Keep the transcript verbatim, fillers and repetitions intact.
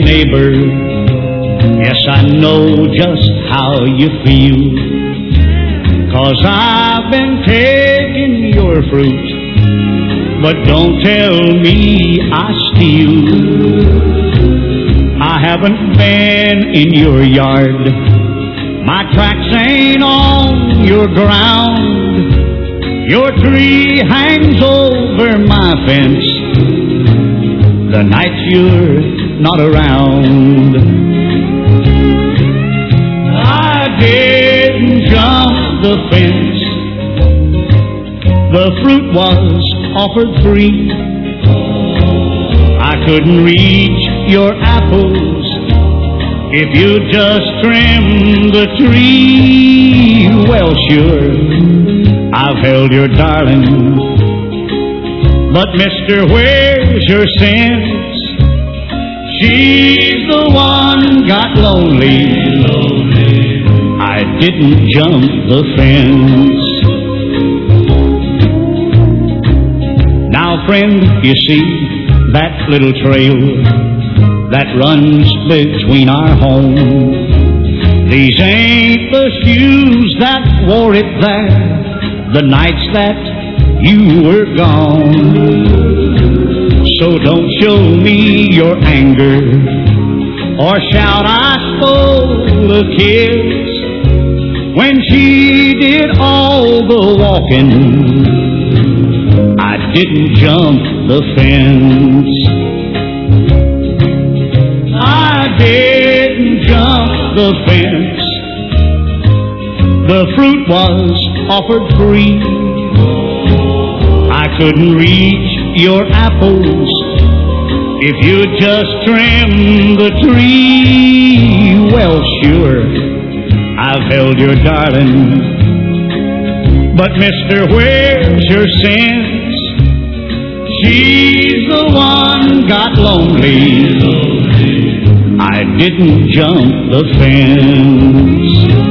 neighbor, yes, I know just how you feel. 'Cause I've been taking your fruit, but don't tell me I steal. I haven't been in your yard, my tracks ain't on your ground. Your tree hangs over my fence the night you're not around. I didn't jump the fence, the fruit was offered free. I couldn't reach your apples if you just trimmed the tree. Well, sure, I've held your darling, but mister, where's your sense? She's the one got lonely, I didn't jump the fence. Now, friend, you see that little trail that runs between our homes? These ain't the shoes that wore it there the nights that you were gone. So don't show me your anger or shout I stole a kiss when she did all the walking. I didn't jump the fence. I didn't jump the fence. The fruit was offered free. I couldn't reach your apples if you just trimmed the tree. Well, sure, I've held your darling, but mister, where's your sense? She's the one got lonely, I didn't jump the fence.